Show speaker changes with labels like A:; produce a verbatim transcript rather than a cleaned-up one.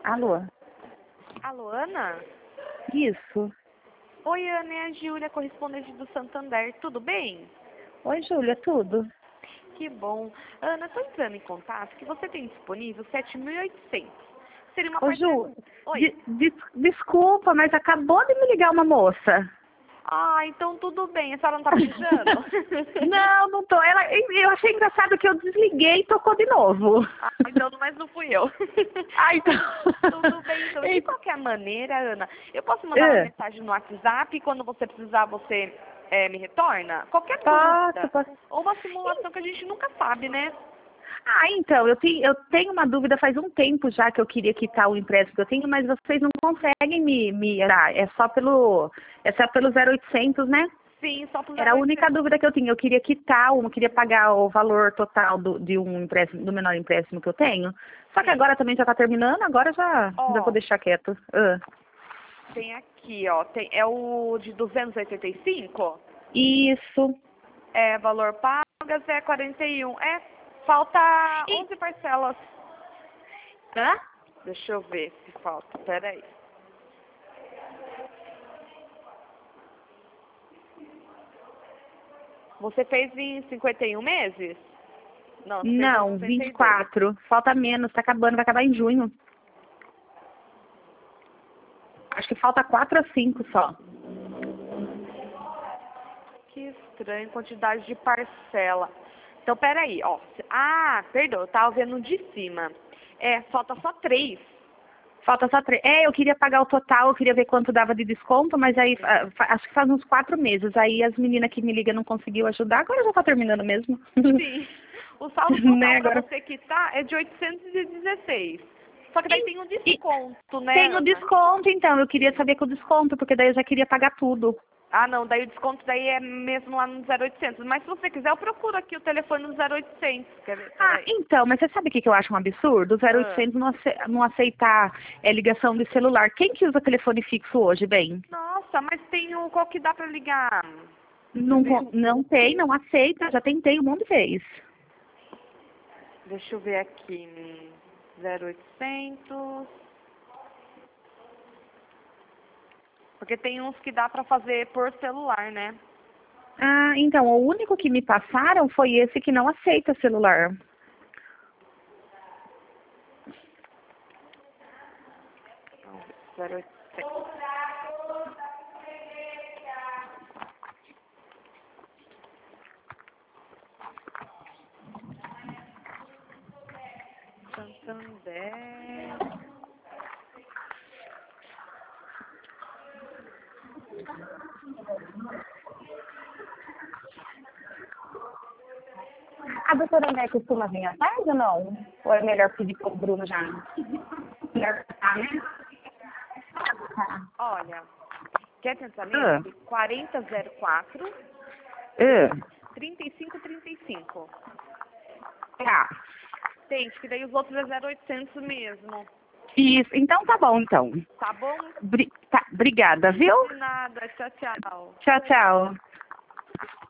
A: Alô?
B: Alô, Ana?
A: Isso.
B: Oi, Ana, é a Júlia, correspondente do Santander. Tudo bem?
A: Oi, Júlia, tudo?
B: Que bom. Ana, estou entrando em contato que você tem disponível sete mil e oitocentos. Seria uma
A: Ô,
B: parcela...
A: Ju,
B: Oi.
A: de- des- desculpa, mas acabou de me ligar uma moça.
B: Ah, então tudo bem. A senhora não está precisando?
A: Não, não tô. Ela, eu achei engraçado que eu desliguei e tocou de novo.
B: Ah, então, mas não fui eu.
A: Ah, então.
B: Tudo bem, então. De
A: Ei,
B: qualquer maneira, Ana, eu posso mandar uma
A: é,
B: mensagem no WhatsApp e quando você precisar, você eh, me retorna? Qualquer
A: posso,
B: dúvida.
A: posso.
B: Ou uma simulação que a gente nunca sabe, né?
A: Ah, então, eu tenho, eu tenho uma dúvida faz um tempo já que eu queria quitar o empréstimo que eu tenho, mas vocês não conseguem me, me dar. É só pelo, é só pelo zero oitocentos, né?
B: Sim, só para
A: Era a única dúvida que eu tinha. Eu queria quitar, eu queria pagar o valor total do, de um empréstimo, do menor empréstimo que eu tenho. Só que
B: Sim.
A: agora também já está terminando, agora já, já vou
B: Ó,
A: deixar quieto. Ah.
B: tem aqui, ó. Tem, é o de duzentos e oitenta e cinco?
A: Isso.
B: É, valor pagas é quarenta e um. É, falta
A: E,
B: onze parcelas.
A: hã?
B: Deixa eu ver se falta. Peraí. Você fez em cinquenta e um meses? Não, você fez em
A: Não,
B: sessenta
A: vinte
B: e
A: e
B: dois.
A: quatro. Falta menos, tá acabando, vai acabar em junho. Acho que falta quatro a cinco só.
B: Que estranho, quantidade de parcela. Então, peraí, ó. Ah, perdão, eu tava vendo de cima. É, falta só três.
A: Falta só três. É, eu queria pagar o total, eu queria ver quanto dava de desconto, mas aí ah, fa- acho que faz uns quatro meses. Aí as meninas que me ligam não conseguiu ajudar, agora já tá terminando mesmo.
B: Sim. O saldo
A: Né,
B: total para
A: agora.
B: você quitar é de oitocentos e dezesseis. Só que daí tem um
A: E,
B: desconto, né,
A: tem o
B: Ana?
A: desconto, então. Eu queria saber com o desconto, porque daí eu já queria pagar tudo.
B: Ah, não, daí o desconto daí é mesmo lá no zero oitocentos. Mas se você quiser, eu procuro aqui o telefone no zero oitocentos. Quer ver?
A: Ah,
B: Peraí.
A: então, mas você sabe o que que eu acho um absurdo? O zero
B: Ah.
A: oitocentos não, ace- não aceitar é, ligação de celular. Quem que usa telefone fixo hoje, bem?
B: Nossa, mas tem o qual que dá para ligar? Quer
A: Não,
B: ver?
A: co- não tem, não aceita. Já tentei um monte de vez.
B: Deixa eu ver aqui. zero oitocentos. Porque tem uns que dá para fazer por celular, né?
A: Ah, então, o único que me passaram foi esse que não aceita celular.
B: zero oitocentos. Santander.
A: A doutora Né costuma vir à tarde ou não? Ou é melhor pedir para o Bruno já? Melhor tá, né? Tá.
B: Olha, quer tentar
A: Ah,
B: nesse? quarenta zero quatro,
A: ah,
B: trinta e cinco trinta e cinco.
A: tá.
B: Tente, que daí os outros é zero oitocentos mesmo.
A: Isso, então tá bom, então.
B: Tá bom?
A: Bri tá, obrigada, viu?
B: De nada. Tchau, tchau.
A: Tchau, tchau.